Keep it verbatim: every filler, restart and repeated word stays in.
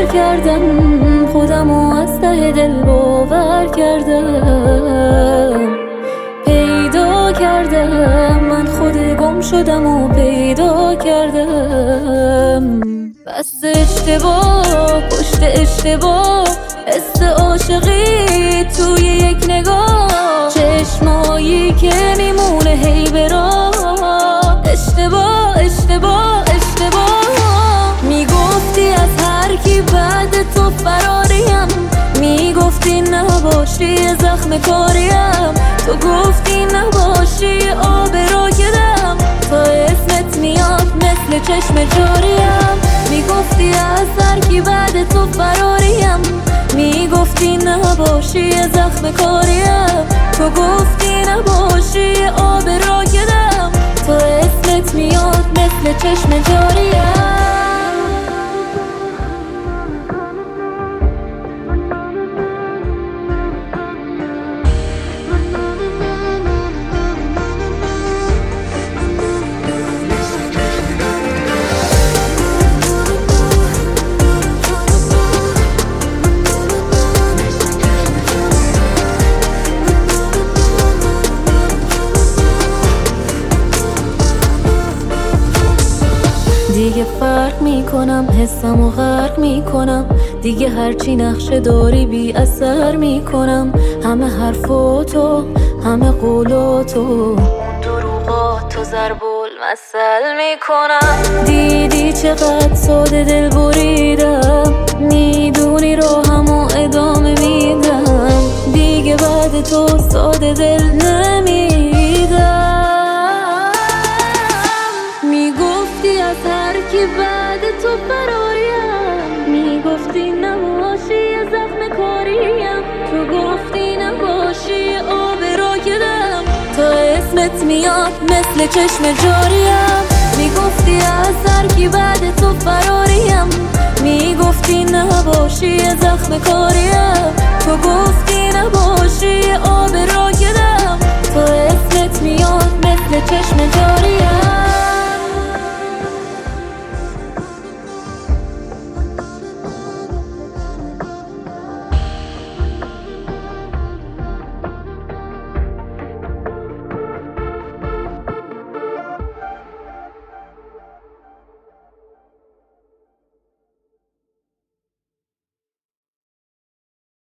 باور کردم، خودمو از ته دل باور کردم، پیدا کردم من خود گم شدم و پیدا کردم. بس اشتباه پشت اشتباه، حس عاشقی توی یک نگاه، چشمایی که میمونه هی براه. اشتباه اشتباه اشتباه، میگفتی از هر کی بعد تو فراریم، میگفتی نباشی زخم کاریم، تو گفتی نباشی آب راکدم، تا اسمت میاد مثل چشم جاریم. میگفتی از هر کی بعد تو فراریم، میگفتی نباشی زخم کاریم، تو گفتی نباشی آب راکدم، تا اسمت میاد مثل چشم جاریم. دیگه فرق میکنم، حسمو غرق میکنم، دیگه هرچی نقشه داری بی اثر میکنم. همه حرفاتو همه قولاتو دروغاتو ضرب المثل میکنم. دیدی چقدر ساده دل بریدم، میدونی راهمو ادامه میدم، دیگه بعد تو ساده دل نمیدم. میگفتی از هر کی بعد تو فراریم، میگفتی نباشی زخم کاریم، تو گفتی نباشی آب راکدم، تا اسمت میاد مثل چشم جاریم. میگفتی از هر کی بعد تو فراریم، میگفتی نباشی زخم کاریم، تو گفتی نباشی آب راکدم، تا اسمت میاد مثل چشم جاریم.